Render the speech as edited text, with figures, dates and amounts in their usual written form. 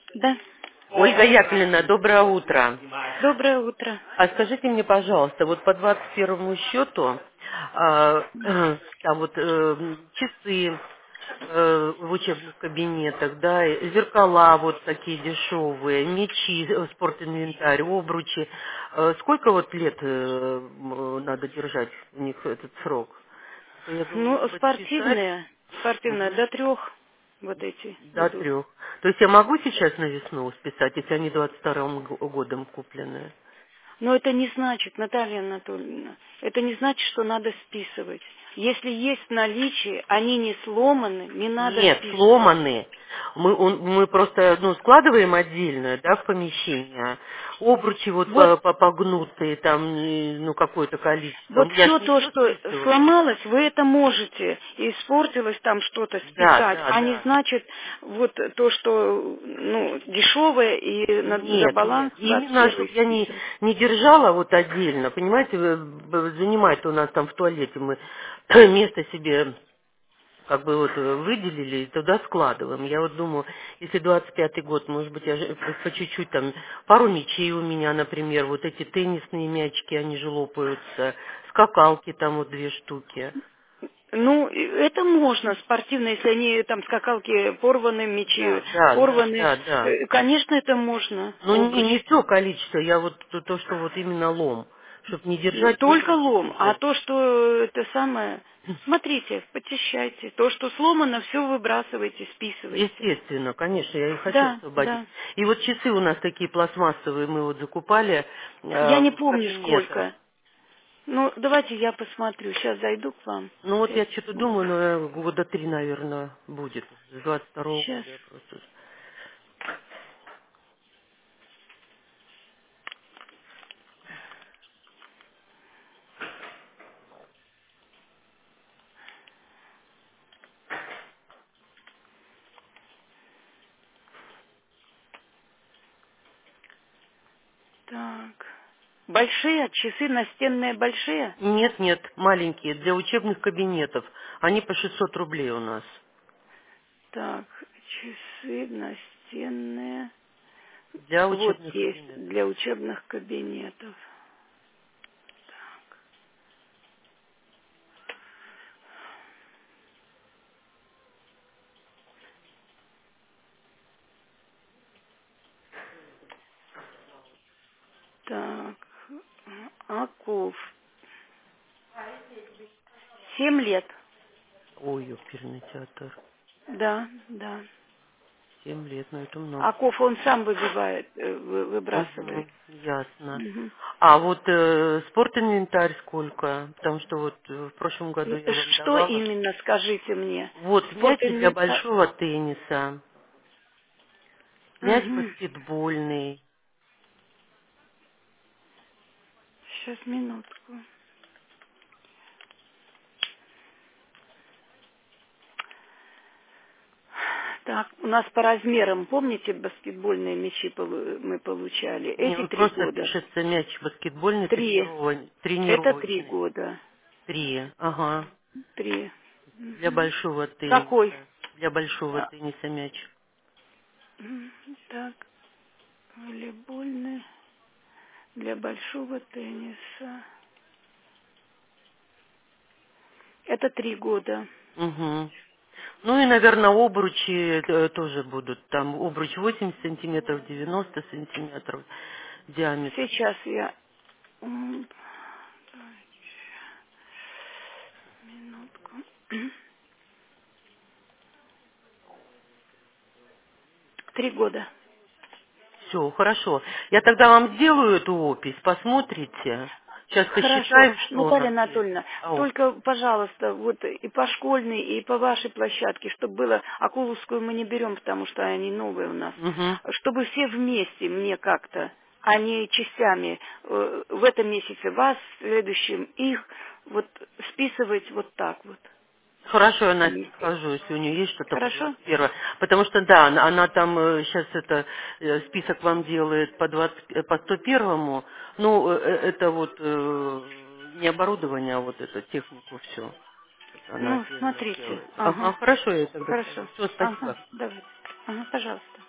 Да. Ольга Яковлевна, доброе утро. Доброе утро. А скажите мне, пожалуйста, вот по 21 счету, там вот часы в учебных кабинетах, да, и зеркала вот такие дешевые, мечи, спортинвентарь, обручи. Сколько вот лет надо держать у них этот срок? То я Ну, должна быть списать спортивная до 3 вот эти до идут. 3. То есть я могу сейчас на весну списать, если они 22 годом куплены? Но это не значит, Наталья Анатольевна, это не значит, что надо списывать. Если есть в наличии, они не сломаны, не надо Нет, списывать. сломаны. Мы просто складываем отдельно, да, в помещение. Обручи вот Вот, погнутые, там, ну, какое-то количество. вот Я ж все не то, все что списываю. сломалось, вы это можете. И испортилось там что-то Да, списать. да, А не да. значит, вот то, что ну, дешевое и за Нет, нет. баланс Именно, 21 чтобы я списывать. не держала вот отдельно. Понимаете, занимает у нас там в туалете мы место себе как бы вот выделили и туда складываем. Я вот думаю, если 25-й год, может быть, я же по чуть-чуть там, пару мячей у меня, например, вот эти теннисные мячики, они же лопаются, скакалки там вот 2 штуки. Ну, это можно спортивно, если они там скакалки порваны, мечи Да, да, да, порваны. да, да. Конечно, это можно, Ну, обруч. не все количество, я вот то, что вот именно лом, чтобы не держать Только обручи лом. А тоже. то, что это самое... Смотрите, почищайте. То, что сломано, все выбрасывайте, списывайте. Естественно, конечно, я и хочу Да, освободить. да. И вот часы у нас такие пластмассовые, мы вот закупали Я не в помню, кабинетах. сколько. Ну, давайте я посмотрю. Сейчас зайду к вам. Ну вот 5 я что-то секунд. думаю, года 3, наверное, будет. С 22 Сейчас. года я просто... Так. Большие, часы настенные большие? Нет, нет, маленькие, для учебных кабинетов. Они по 600 рублей у нас. Так, часы настенные. Для Вот учебных есть кабинетов. для учебных кабинетов. Так, Аков. 7 лет. Ой, оперный театр. Да, да. 7 лет, ну это много. Аков он сам выбивает, выбрасывает. Угу, ясно. Мгм. А вот спортинвентарь сколько? Потому что вот в прошлом году я вам Что давала. именно, скажите мне? Вот Спорт мячи для инвентарь. большого тенниса, мяч Угу. баскетбольный. Сейчас, минутку. Так, у нас по размерам, помните, баскетбольные мячи мы получали? Не, Эти ну 3 просто года. пишется мяч баскетбольный 3. Это 3 тренировочный. года. 3, ага. 3. Для большого Какой? тенниса. Для большого А, тенниса мяч. Так, волейбольный для большого тенниса. Это 3 года. Угу. Ну и, наверное, обручи тоже будут. Там обруч 80 сантиметров, 90 сантиметров диаметр. Сейчас я... Минутку. 3 года. Все, хорошо. Я тогда вам сделаю эту опись, посмотрите. Сейчас Хорошо. посчитаем, что у Наталья нас есть. Анатольевна, Ау. только, пожалуйста, вот и по школьной, и по вашей площадке, чтобы было... Акуловскую мы не берем, потому что они новые у нас. Мгм. Чтобы все вместе мне как-то, а не частями, в этом месяце вас, в следующем их, вот списывать вот так вот. Хорошо, я Насте Комиссия. скажу, если у нее есть что-то по Хорошо? 21. Потому что, да, она там сейчас это список вам делает по 20, по 101. Ну, это вот не оборудование, а вот это технику все. Она Ну, отдельно смотрите. делает. Ага. Ага, хорошо, я ей тогда скажу. Хорошо. Все, Ага. спасибо. Давайте. Ага, пожалуйста.